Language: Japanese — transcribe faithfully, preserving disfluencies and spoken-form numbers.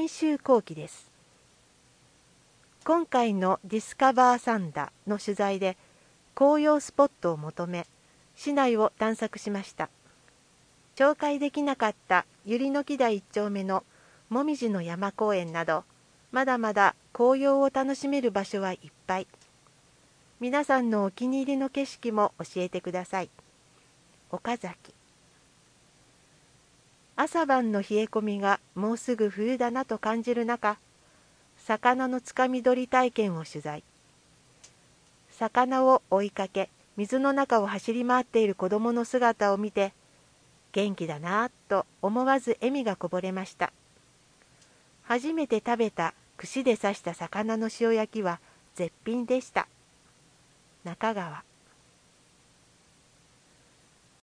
練習後期です。今回のディスカバーサンダの取材で紅葉スポットを求め、市内を探索しました。紹介できなかった百合の木台一丁目のもみじの山公園など、まだまだ紅葉を楽しめる場所はいっぱい。皆さんのお気に入りの景色も教えてください。岡崎。朝晩の冷え込みがもうすぐ冬だなと感じる中、魚のつかみ取り体験を取材。魚を追いかけ、水の中を走り回っている子供の姿を見て、元気だなぁと思わず笑みがこぼれました。初めて食べた串で刺した魚の塩焼きは絶品でした。中川。